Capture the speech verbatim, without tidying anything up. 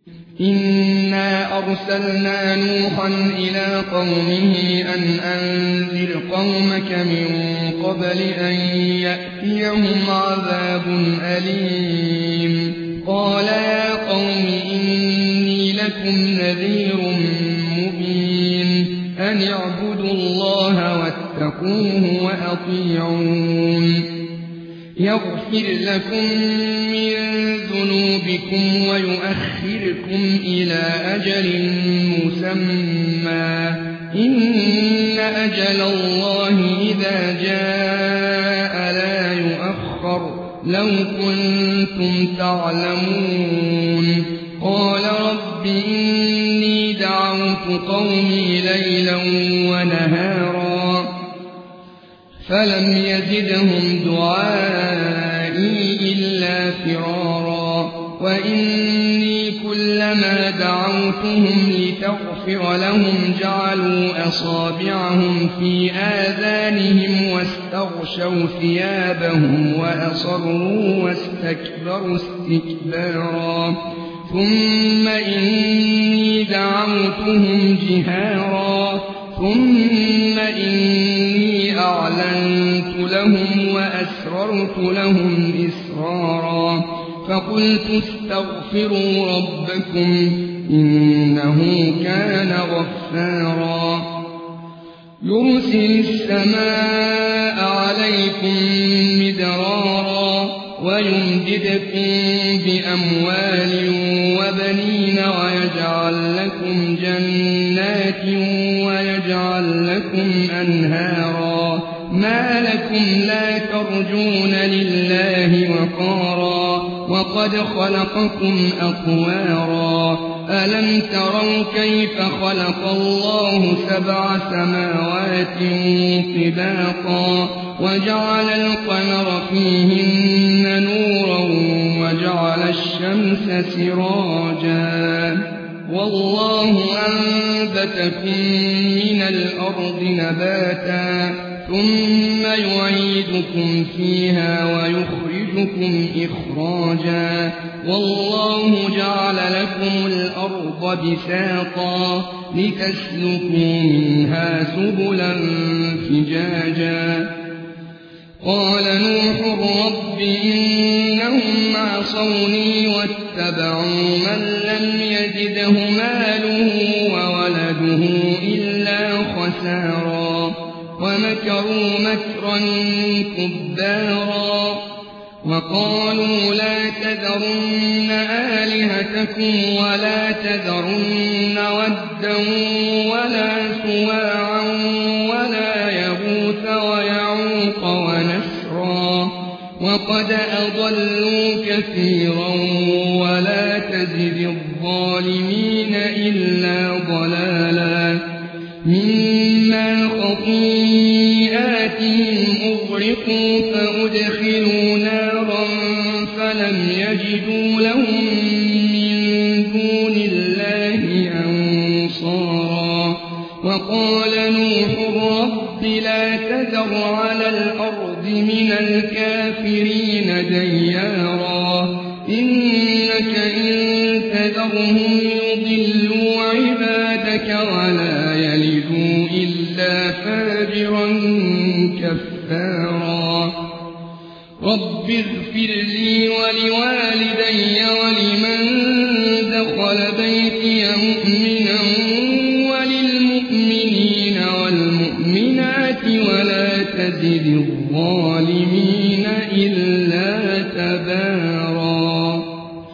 إنا أرسلنا نوحا إلى قومه أن أنذر قومك من قبل أن يأتيهم عذاب أليم قال يا قوم إني لكم نذير مبين أن اعبدوا الله واتقوه وأطيعون يغفر لكم من ذنوبكم ويؤخركم إلى أجل مسمى إن أجل الله إذا جاء لا يؤخر لو كنتم تعلمون قال رب إني دعوت قومي ليلا ونهارا فلم يزدهم دعائي إلا فرارا وإني كلما دعوتهم لتغفر لهم جعلوا أصابعهم في آذانهم واستغشوا ثيابهم وأصروا واستكبروا استكبارا ثم إني دعوتهم جهارا ثم إني أعلنت لهم وأسررت لهم إسرارا فقلت استغفروا ربكم إنه كان غفارا يرسل السماء عليكم مدرارا ويمددكم بأموال وبنين ويجعل لكم جنات ويجعل لكم أنهارا ما لكم لا ترجون لله وقارا وقد خلقكم أطوارا ألم تروا كيف خلق الله سبع سماوات طباقا وجعل القمر فيهن نورا وجعل الشمس سراجا والله أنبتكم من الأرض نباتا ثم يعيدكم فيها ويخرجكم إخراجا والله جعل لكم الأرض بساطا لتسلكوا منها سبلا فجاجا قال نوح رب إنهم عصوني واتبعوا من لم يزده ماله وولده إلا خسارا ومكروا مكرا كبارا وقالوا لا تذرن آلهتكم ولا تذرن ودا ولا سواعا ولا يغوث ويعوق ونسرا وقد أضلوا كثيرا ولا تزد الظالمين إلا ضلالا مما خطيئاتهم أغرقوا فأدخلوا نارا فلم يجدوا لهم من دون الله أنصارا وقال نوح رب لا تذر على الأرض من الكافرين ديارا إنك إن تذرهم يضلوا عبادك ولا يلدوا إلا فاجرا كفارا رب اغفر لي ولوالدي ولمن دخل بيتي مؤمنا وللمؤمنين والمؤمنات ولا تزد الظالمين إلا